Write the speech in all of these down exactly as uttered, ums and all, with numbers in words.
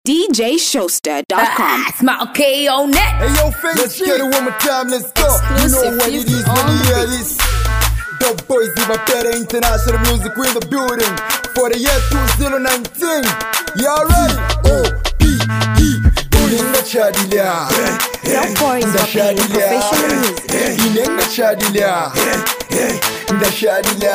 D J Showster dot com. Ah, Smart K on that. Hey yo, Fenty, let's get it one more time, let's go. You know what it is when you hear this. The boys even better international music in the building for the year twenty nineteen. You already? O P E Inenga chadilia. The boys are playing professional music. Inenga chadilia. Nda chadilia.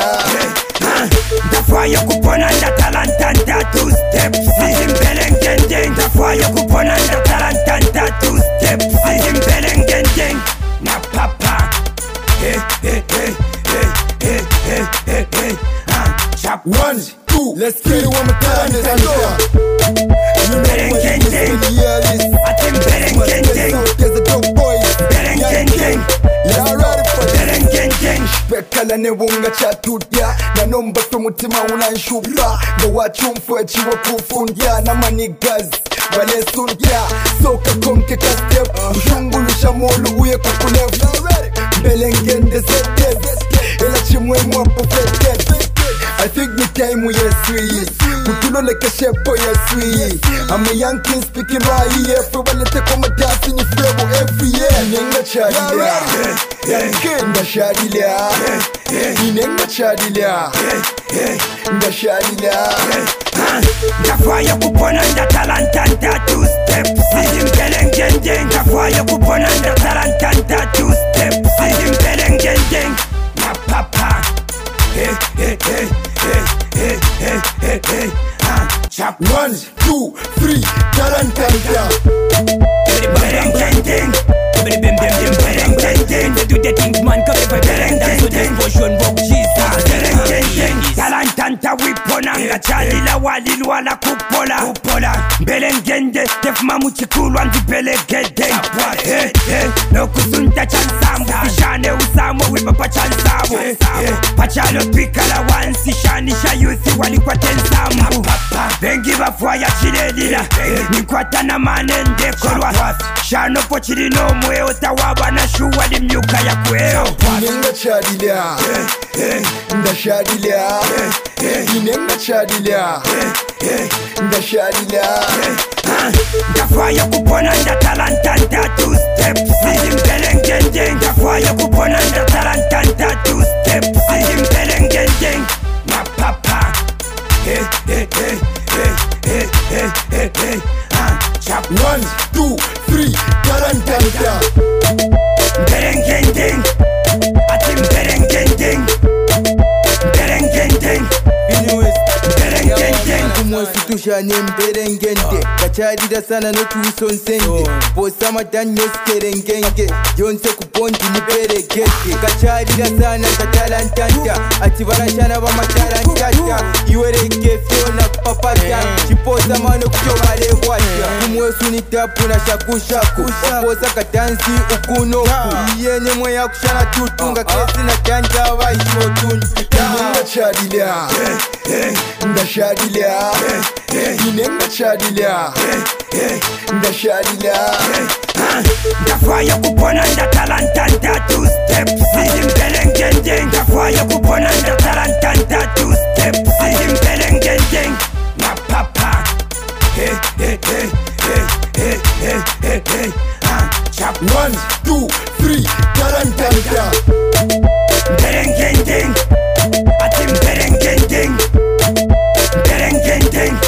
The fire coupon and the talent and the two steps. See him beleng. The fire coupon and the talent and the two steps. See him beleng. Na papa. Hey, hey, hey, hey, hey, hey, hey, hey. Ah, chap One, two, let's get it one more time, let's go. You know what it is when you hear this. I think beleng. There's a dope boys. Beleng. Y'all ready for this? Beleng. Bekala ne wunga chatutya na nomba tumutima unanshupa ngo wachumfu echiwa kufundia na manigas wale sundia soka konke ka step ushungulusha molu uye kukulevu belengende zete ela chimwe mwapo fete I think the time we are sweet Putulo like a shepo ya sweet I'm a young king speaking right here For when you take on my dance in your flavor every year Nenga chadilia Nda chadilia Nenga chadilia Nda chadilia The fire coupon and the talent and the two steps. See him beleng. The fire coupon and the talent and the two steps. See him beleng. Na papa. Hey, hey, hey, hey, hey, hey, hey, hey. Ah, chap One, two, three, tarantanta. beleng. Everybody bim bim bim beleng. They do the things man come if I beleng. Dance to this version rock Jesus. Beleng. Talantanta wiponanga chalila walilwa la kupola. Kupola. Belengende def mamu chikulu andi belegede. Hey, hey. No kusunta chansamu. Kishane usamu wibapa chansamu. Pachalo twikala wansi shanisha yusi walikuwa tensamu. Bengi bafwaya chilelila. Nikwata na manende kolwa. Shano pochili no mwe otawaba na shuwa li mnyuka ya kweo. Nenga chadilia Nda chadilia Nenga chadilia Nda chadilia The fire coupon and the talent and the two steps. See him beleng. The fire coupon and the talent and the two steps. See him beleng. Na papa. Hey, hey, hey, hey, hey, hey, hey, hey. Ah, chap One, two, three, tarantanta. beleng. I think beleng. Beleng. Beleng. Kumwesitusha mberengende kachadida sana notuusonsenge posama danyo skerengenge yonse kupondi niberegete kachadida sana katalantanta ati barashana bamatarantata iwereke fiona papata chiposa mano kuchobalebwata kumwesunitapu na shakushaku waposa katansi ukunoku iyene mwe yakushana tutunga kesi na tanja baishotunju Nenga chadilia Nda chadilia Nenga chadilia Nda chadilia The fire coupon and the talent and the two steps. See him beleng. The fire coupon and the talent and the two steps. See him beleng. Na papa. Hey, hey, hey, hey, hey, hey, hey, hey. Ah, chap One, two, three, tarantanta. beleng. I think beleng. Beleng.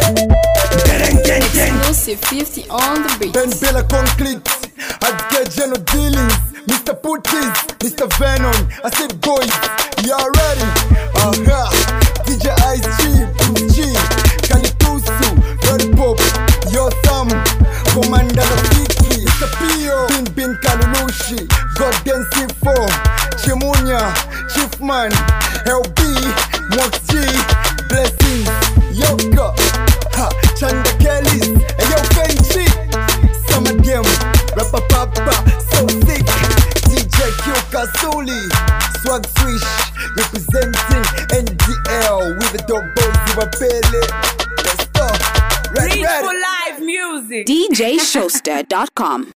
Beleng. Exclusive fifty on the beat. Ben Bella Concrete I'd get general dealings Mister Putis, Mister Venom I said boys, y'all ready? Uh-huh D J Ice G, Bruce G Kalitusu, Roddy Pop Yo Sam, Commander Rafiki Mister Pio, Bin Bin Kalulushi God Dancing four Chimunya, Chiefman L B, Mox G Blessings, Yoko Ha, Chanda Kellys and yo Fenty Some of them Rappa Papa So sick D J Q Kasuli Swag Swish Representing N D L With the dog boys of a Pele Let's go Ready, Reach ready for live music. D J Showster dot com.